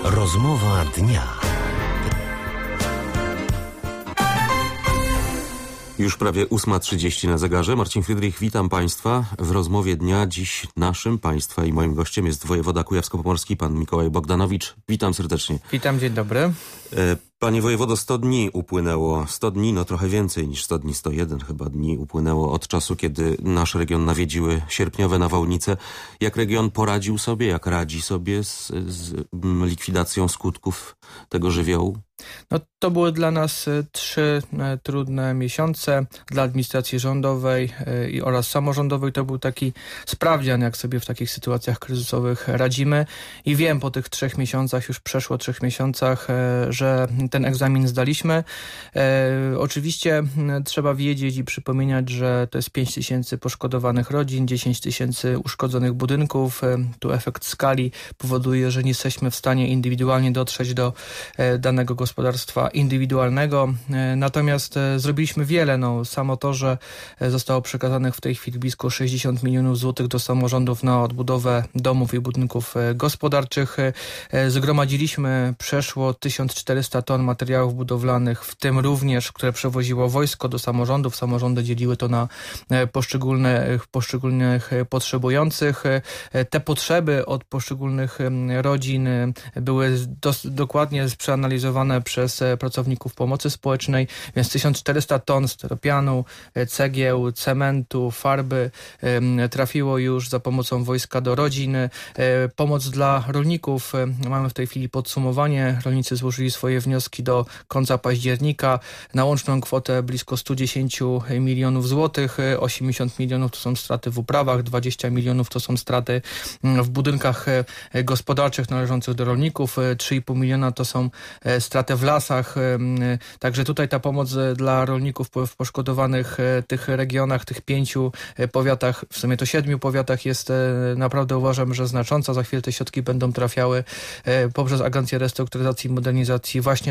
Rozmowa dnia. Już prawie 8:30 na zegarze. Marcin Frydrych, witam Państwa w rozmowie dnia. Dziś naszym, Państwa i moim gościem jest wojewoda kujawsko-pomorski, pan Mikołaj Bogdanowicz. Witam serdecznie. Witam, dzień dobry. Panie wojewodo, 100 dni upłynęło. 100 dni, no trochę więcej niż 100 dni, 101 chyba dni upłynęło od czasu, kiedy nasz region nawiedziły sierpniowe nawałnice. Jak region poradził sobie, jak radzi sobie z likwidacją skutków tego żywiołu? No, to były dla nas 3 trudne miesiące. Dla administracji rządowej oraz samorządowej to był taki sprawdzian, jak sobie w takich sytuacjach kryzysowych radzimy. I wiem po tych 3 miesiącach, już przeszło 3 miesiącach, że ten egzamin zdaliśmy. Oczywiście trzeba wiedzieć i przypominać, że to jest 5 tysięcy poszkodowanych rodzin, 10 tysięcy uszkodzonych budynków. Tu efekt skali powoduje, że nie jesteśmy w stanie indywidualnie dotrzeć do danego gospodarstwa indywidualnego. Natomiast zrobiliśmy wiele. Samo to, że zostało przekazanych w tej chwili blisko 60 milionów złotych do samorządów na odbudowę domów i budynków gospodarczych. Zgromadziliśmy przeszło 1400 ton materiałów budowlanych, w tym również, które przewoziło wojsko do samorządów. Samorządy dzieliły to na poszczególnych potrzebujących. Te potrzeby od poszczególnych rodzin były dokładnie przeanalizowane przez pracowników pomocy społecznej, więc 1400 ton styropianu, cegieł, cementu, farby trafiło już za pomocą wojska do rodzin. Pomoc dla rolników. Mamy w tej chwili podsumowanie. Rolnicy złożyli swoje wnioski do końca października na łączną kwotę blisko 110 milionów złotych. 80 milionów to są straty w uprawach, 20 milionów to są straty w budynkach gospodarczych należących do rolników, 3,5 miliona to są straty w lasach. Także tutaj ta pomoc dla rolników w poszkodowanych tych regionach, tych 5 powiatach, w sumie to 7 powiatach jest naprawdę, uważam, że znacząca. Za chwilę te środki będą trafiały poprzez Agencję Restrukturyzacji i Modernizacji właśnie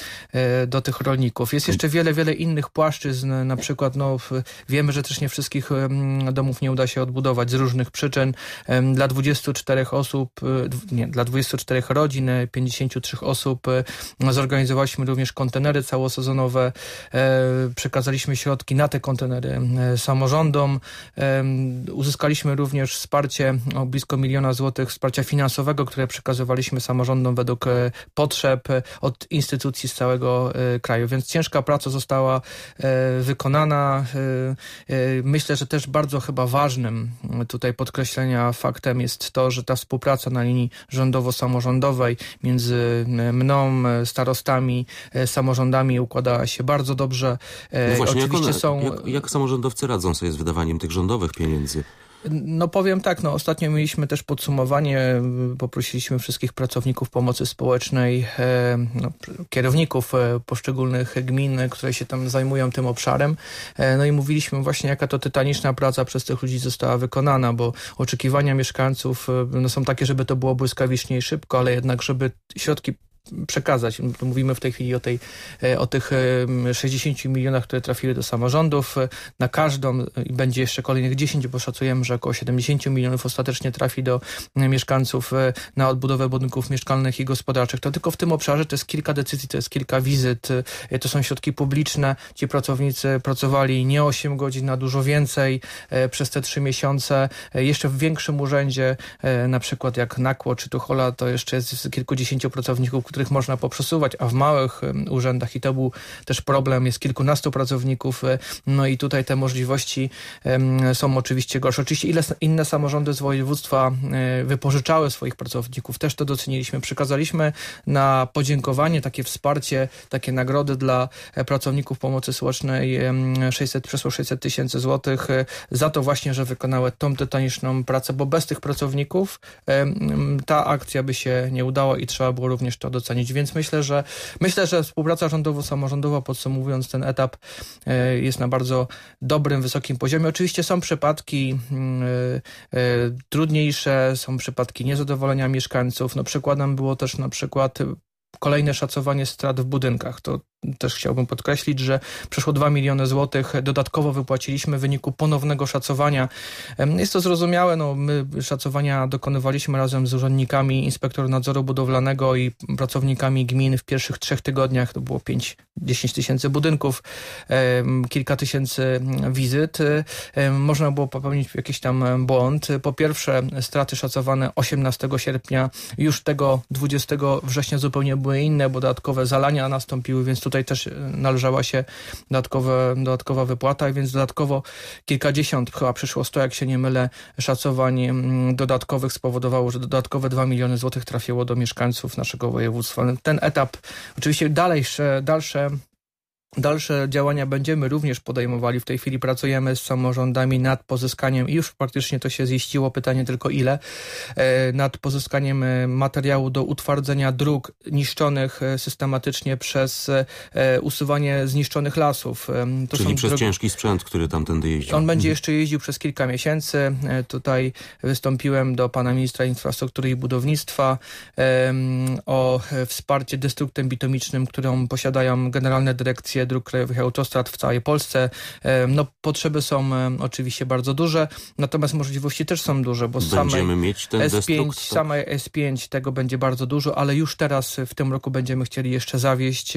do tych rolników. Jest jeszcze wiele innych płaszczyzn. Na przykład wiemy, że też nie wszystkich domów nie uda się odbudować z różnych przyczyn. Dla 24 rodzin, 53 osób zorganizowaliśmy również kontenery całosezonowe. Przekazaliśmy środki na te kontenery samorządom. Uzyskaliśmy również wsparcie o blisko 1 miliona złotych wsparcia finansowego, które przekazywaliśmy samorządom według potrzeb od instytucji z całego kraju. Więc ciężka praca została wykonana. Myślę, że też bardzo chyba ważnym tutaj podkreślenia faktem jest to, że ta współpraca na linii rządowo-samorządowej między mną, starostami, samorządami układała się bardzo dobrze. No właśnie, jak samorządowcy radzą sobie z wydawaniem tych rządowych pieniędzy? Powiem tak, ostatnio mieliśmy też podsumowanie, poprosiliśmy wszystkich pracowników pomocy społecznej, kierowników poszczególnych gmin, które się tam zajmują tym obszarem, i mówiliśmy właśnie, jaka to tytaniczna praca przez tych ludzi została wykonana, bo oczekiwania mieszkańców są takie, żeby to było błyskawicznie i szybko, ale jednak, żeby środki przekazać. Mówimy w tej chwili o tych 60 milionach, które trafiły do samorządów. Na każdą i będzie jeszcze kolejnych 10, bo szacujemy, że około 70 milionów ostatecznie trafi do mieszkańców na odbudowę budynków mieszkalnych i gospodarczych. To tylko w tym obszarze to jest kilka decyzji, to jest kilka wizyt, to są środki publiczne. Ci pracownicy pracowali nie 8 godzin, a dużo więcej przez te 3 miesiące. Jeszcze w większym urzędzie, na przykład jak Nakło czy Tuchola, to jeszcze jest kilkudziesięciu pracowników, których można poprzesuwać, a w małych urzędach, i to był też problem, jest kilkunastu pracowników, i tutaj te możliwości są oczywiście gorsze. Oczywiście inne samorządy z województwa wypożyczały swoich pracowników, też to doceniliśmy. Przekazaliśmy na podziękowanie, takie wsparcie, takie nagrody dla pracowników pomocy społecznej przeszło 600 tysięcy złotych za to właśnie, że wykonały tą tytaniczną pracę, bo bez tych pracowników ta akcja by się nie udała i trzeba było również to docenić. Więc myślę, że współpraca rządowo-samorządowa, podsumowując ten etap, jest na bardzo dobrym, wysokim poziomie. Oczywiście są przypadki trudniejsze, są przypadki niezadowolenia mieszkańców. Przykładem było też na przykład kolejne szacowanie strat w budynkach. To też chciałbym podkreślić, że przeszło 2 miliony złotych dodatkowo wypłaciliśmy w wyniku ponownego szacowania. Jest to zrozumiałe, my szacowania dokonywaliśmy razem z urzędnikami Inspektora Nadzoru Budowlanego i pracownikami gmin w pierwszych 3 tygodniach. To było 5-10 tysięcy budynków, kilka tysięcy wizyt. Można było popełnić jakiś tam błąd. Po pierwsze, straty szacowane 18 sierpnia, już tego 20 września zupełnie były inne, bo dodatkowe zalania nastąpiły, więc tutaj też należała się dodatkowa wypłata, więc dodatkowo kilkadziesiąt, chyba przyszło 100, jak się nie mylę, szacowań dodatkowych spowodowało, że dodatkowe 2 miliony złotych trafiło do mieszkańców naszego województwa. Ten etap, oczywiście dalsze działania będziemy również podejmowali. W tej chwili pracujemy z samorządami nad pozyskaniem, i już praktycznie to się ziściło, pytanie tylko ile, nad pozyskaniem materiału do utwardzenia dróg niszczonych systematycznie przez usuwanie zniszczonych lasów. Czyli przez ciężki sprzęt, który tamtędy jeździ. On będzie jeszcze jeździł przez kilka miesięcy. Tutaj wystąpiłem do pana ministra infrastruktury i budownictwa o wsparcie destruktem bitumicznym, którą posiadają generalne dyrekcje dróg krajowych i autostrad w całej Polsce. Potrzeby są oczywiście bardzo duże, natomiast możliwości też są duże, bo będziemy mieć ten destrukt, samej S5 tego będzie bardzo dużo, ale już teraz w tym roku będziemy chcieli jeszcze zawieźć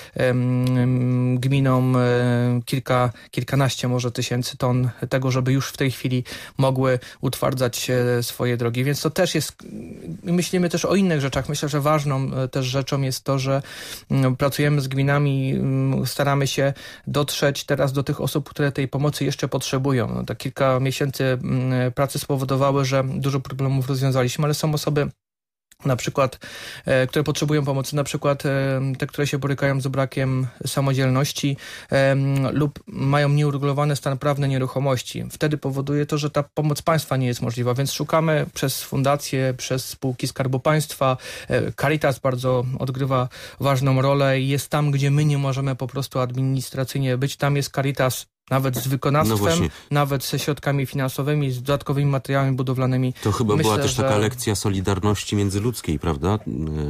gminom kilkanaście może tysięcy ton tego, żeby już w tej chwili mogły utwardzać swoje drogi. Więc to też jest, myślimy też o innych rzeczach. Myślę, że ważną też rzeczą jest to, że pracujemy z gminami, staramy się dotrzeć teraz do tych osób, które tej pomocy jeszcze potrzebują. Tak kilka miesięcy pracy spowodowały, że dużo problemów rozwiązaliśmy, ale są osoby na przykład, które potrzebują pomocy, na przykład te, które się borykają z brakiem samodzielności lub mają nieuregulowany stan prawny nieruchomości. Wtedy powoduje to, że ta pomoc państwa nie jest możliwa, więc szukamy przez fundacje, przez spółki Skarbu Państwa. Caritas bardzo odgrywa ważną rolę i jest tam, gdzie my nie możemy po prostu administracyjnie być. Tam jest Caritas, nawet z wykonawstwem, nawet ze środkami finansowymi, z dodatkowymi materiałami budowlanymi. To chyba była też taka lekcja solidarności międzyludzkiej, prawda?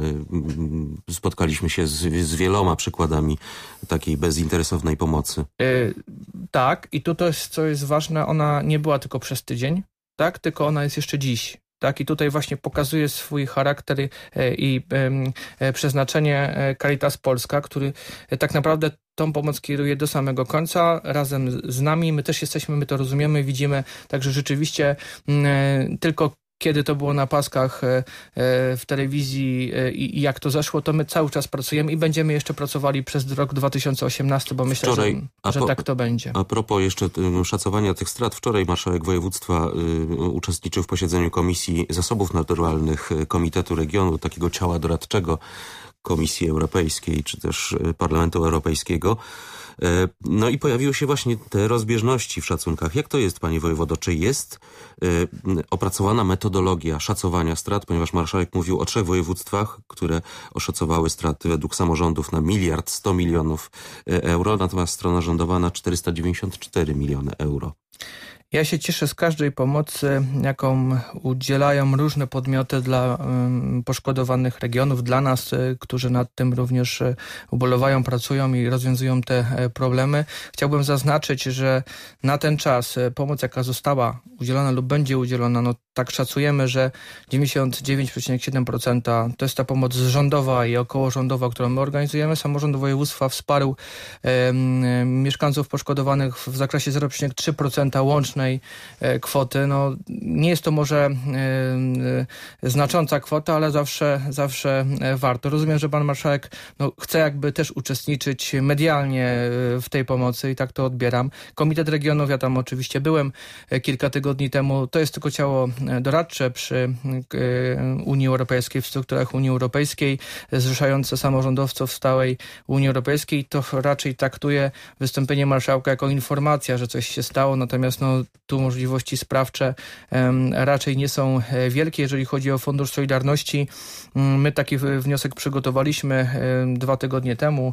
Spotkaliśmy się z wieloma przykładami takiej bezinteresownej pomocy. Tak, i tu to jest, co jest ważne, ona nie była tylko przez tydzień, tak? Tylko ona jest jeszcze dziś. Tak, i tutaj właśnie pokazuje swój charakter i przeznaczenie Caritas Polska, który tak naprawdę tą pomoc kieruje do samego końca, razem z nami. My też jesteśmy, my to rozumiemy, widzimy, także rzeczywiście tylko kiedy to było na paskach w telewizji i jak to zeszło, to my cały czas pracujemy i będziemy jeszcze pracowali przez rok 2018, bo myślę, że tak to będzie. A propos jeszcze szacowania tych strat, wczoraj marszałek województwa uczestniczył w posiedzeniu Komisji Zasobów Naturalnych Komitetu Regionu, takiego ciała doradczego Komisji Europejskiej, czy też Parlamentu Europejskiego. No i pojawiły się właśnie te rozbieżności w szacunkach. Jak to jest, panie wojewodo? Czy jest opracowana metodologia szacowania strat? Ponieważ marszałek mówił o 3 województwach, które oszacowały straty według samorządów na 1,1 mld euro, natomiast strona rządowa na 494 miliony euro. Ja się cieszę z każdej pomocy, jaką udzielają różne podmioty dla poszkodowanych regionów, dla nas, którzy nad tym również ubolewają, pracują i rozwiązują te problemy. Chciałbym zaznaczyć, że na ten czas pomoc, jaka została udzielona lub będzie udzielona, no tak szacujemy, że 99,7% to jest ta pomoc rządowa i okołorządowa, którą my organizujemy. Samorząd województwa wsparł mieszkańców poszkodowanych w zakresie 0,3% łącznej kwoty. No, nie jest to może znacząca kwota, ale zawsze warto. Rozumiem, że pan marszałek chce jakby też uczestniczyć medialnie w tej pomocy i tak to odbieram. Komitet Regionów, ja tam oczywiście byłem kilka tygodni temu, to jest tylko ciało doradcze przy Unii Europejskiej, w strukturach Unii Europejskiej, zrzeszające samorządowców stałej Unii Europejskiej. To raczej traktuje wystąpienie marszałka jako informacja, że coś się stało, natomiast tu możliwości sprawcze raczej nie są wielkie. Jeżeli chodzi o Fundusz Solidarności, my taki wniosek przygotowaliśmy 2 tygodnie temu.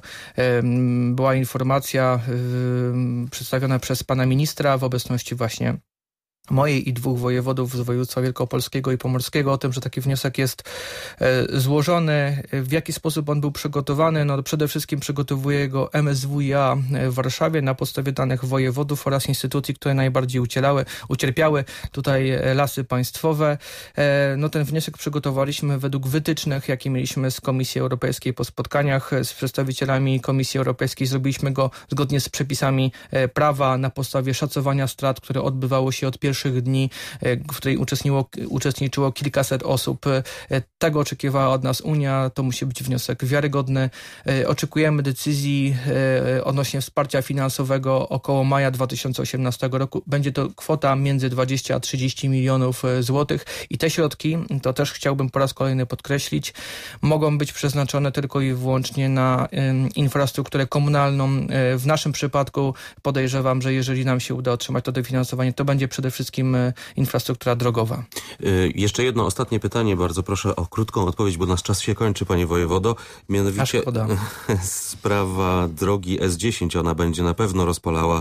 Była informacja przedstawiona przez pana ministra w obecności właśnie mojej i 2 wojewodów z województwa wielkopolskiego i pomorskiego o tym, że taki wniosek jest złożony. W jaki sposób on był przygotowany? No przede wszystkim przygotowuje go MSWiA w Warszawie na podstawie danych wojewodów oraz instytucji, które najbardziej ucierpiały. Tutaj Lasy Państwowe. No ten wniosek przygotowaliśmy według wytycznych, jakie mieliśmy z Komisji Europejskiej po spotkaniach z przedstawicielami Komisji Europejskiej. Zrobiliśmy go zgodnie z przepisami prawa na podstawie szacowania strat, które odbywało się od pierwszych dni, w której uczestniczyło kilkaset osób. Tego oczekiwała od nas Unia. To musi być wniosek wiarygodny. Oczekujemy decyzji odnośnie wsparcia finansowego około maja 2018 roku. Będzie to kwota między 20 a 30 milionów złotych i te środki, to też chciałbym po raz kolejny podkreślić, mogą być przeznaczone tylko i wyłącznie na infrastrukturę komunalną. W naszym przypadku podejrzewam, że jeżeli nam się uda otrzymać to dofinansowanie, to będzie przede wszystkim infrastruktura drogowa. Jeszcze jedno ostatnie pytanie, bardzo proszę o krótką odpowiedź, bo nasz czas się kończy, panie wojewodo. Mianowicie sprawa drogi S10, ona będzie na pewno rozpalała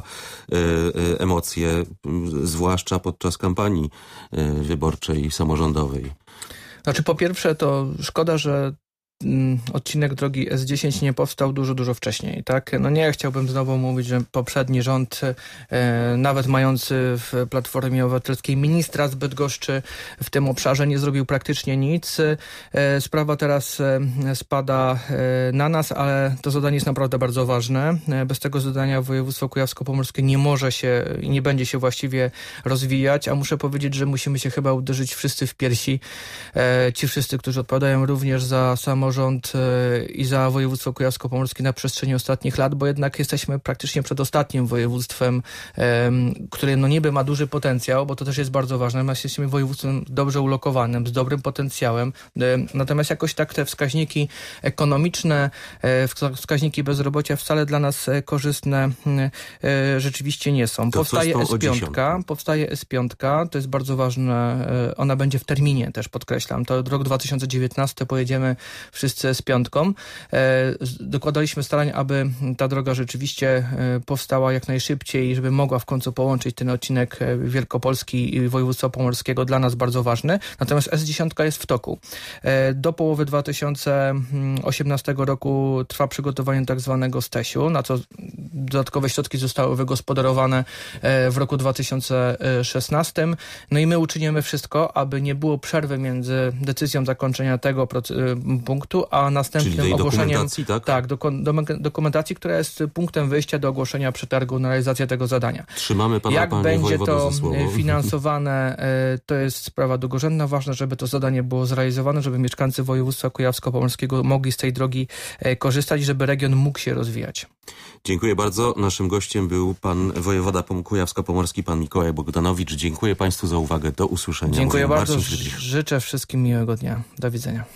emocje, zwłaszcza podczas kampanii wyborczej samorządowej. Znaczy po pierwsze to szkoda, że odcinek drogi S10 nie powstał dużo wcześniej, tak? No nie chciałbym znowu mówić, że poprzedni rząd, nawet mający w Platformie Obywatelskiej ministra z Bydgoszczy w tym obszarze, nie zrobił praktycznie nic. Sprawa teraz spada na nas, ale to zadanie jest naprawdę bardzo ważne. Bez tego zadania województwo kujawsko-pomorskie nie może się i nie będzie się właściwie rozwijać, a muszę powiedzieć, że musimy się chyba uderzyć wszyscy w piersi. Ci wszyscy, którzy odpowiadają również za samorząd i za województwo kujawsko-pomorskie na przestrzeni ostatnich lat, bo jednak jesteśmy praktycznie przedostatnim województwem, które no niby ma duży potencjał, bo to też jest bardzo ważne. Natomiast jesteśmy województwem dobrze ulokowanym, z dobrym potencjałem. Natomiast jakoś tak te wskaźniki ekonomiczne, wskaźniki bezrobocia wcale dla nas korzystne rzeczywiście nie są. Powstaje S5, to jest bardzo ważne. Ona będzie w terminie, też podkreślam. To rok 2019 pojedziemy wszyscy z 5. Dokładaliśmy starań, aby ta droga rzeczywiście powstała jak najszybciej, żeby mogła w końcu połączyć ten odcinek Wielkopolski i województwa pomorskiego, dla nas bardzo ważny. Natomiast S10 jest w toku. Do połowy 2018 roku trwa przygotowanie tak zwanego STEŚ-u, na co dodatkowe środki zostały wygospodarowane w roku 2016. No i my uczynimy wszystko, aby nie było przerwy między decyzją zakończenia tego punktu, a następnym ogłoszeniem dokumentacji, która jest punktem wyjścia do ogłoszenia przetargu na realizację tego zadania. Trzymamy pana, jak panie będzie to za słowo. finansowane, to jest sprawa drugorzędna. Ważne, żeby to zadanie było zrealizowane, żeby mieszkańcy województwa kujawsko-pomorskiego mogli z tej drogi korzystać i żeby region mógł się rozwijać. Dziękuję bardzo. Naszym gościem był pan wojewoda kujawsko-pomorski, pan Mikołaj Bogdanowicz. Dziękuję państwu za uwagę. Do usłyszenia. Dziękuję bardzo. Życzę wszystkim miłego dnia. Do widzenia.